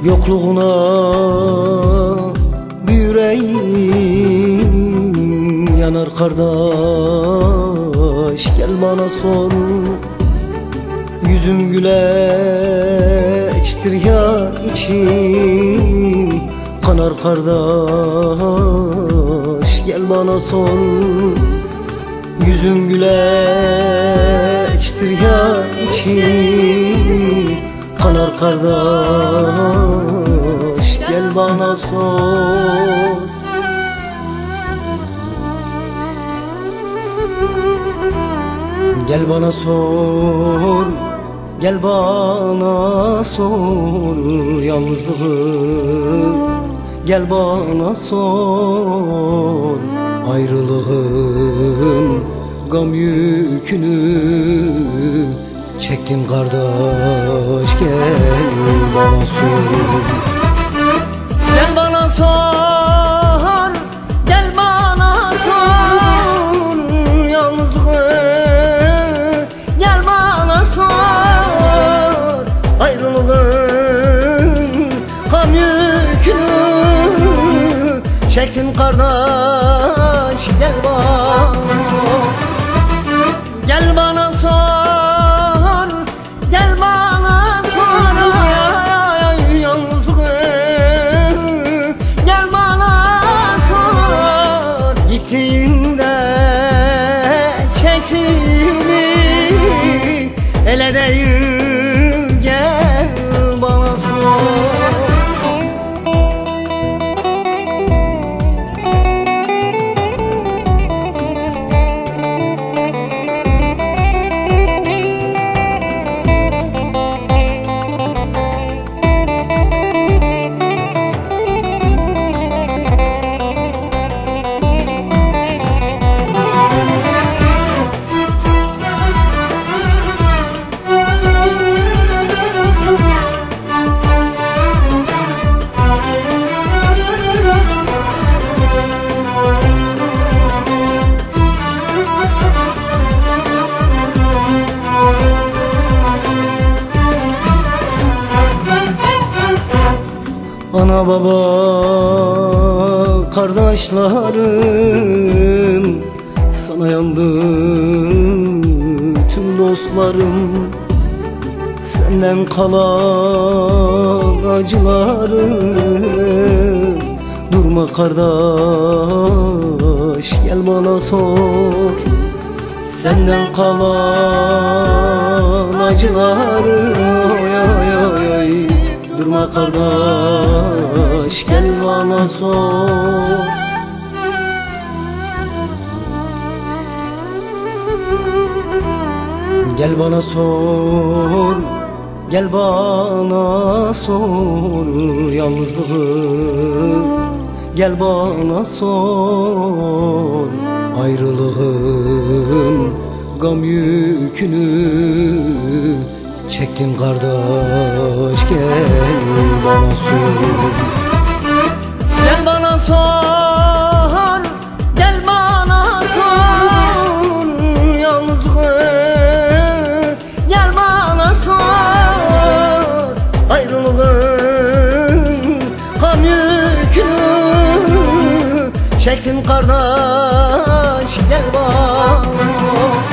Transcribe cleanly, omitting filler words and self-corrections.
Yokluğuna bir yüreğim yanar kardeş, gel bana sor. Yüzüm güleçtir ya içim kanar kardeş, gel bana sor. Yüzüm güleçtir ya içim kanar kardeş, gel bana sor. Gel bana sor, gel bana sor yalnızlığı, gel bana sor ayrılığın gam yükünü çektim kardeş, gel bana sor. Gel bana sor, gel bana sor yalnızlığı, gel bana sor ayrılığın gam yükünü çektim kardeş, gel bana sor. Gel bana sor, gel bana sor yalnızlığı, gel bana sor. Gittiğinde çektiğimi el edeyim, gel bana sor. Ana baba kardeşlerim, sana yandı tüm dostlarım. Senden kalan acılarım, durma kardeş, gel bana sor. Senden kalan acılarım, oy oy oy oy, durma kardeş, gel bana sor. Gel bana sor, gel bana sor yalnızlığı, gel bana sor ayrılığın gam yükünü çektim kardeş, gel bana sor. Gel bana sor, gel bana sor yalnızlığı, gel bana sor ayrılığın gam yükünü çektim kardeş, gel bana sor.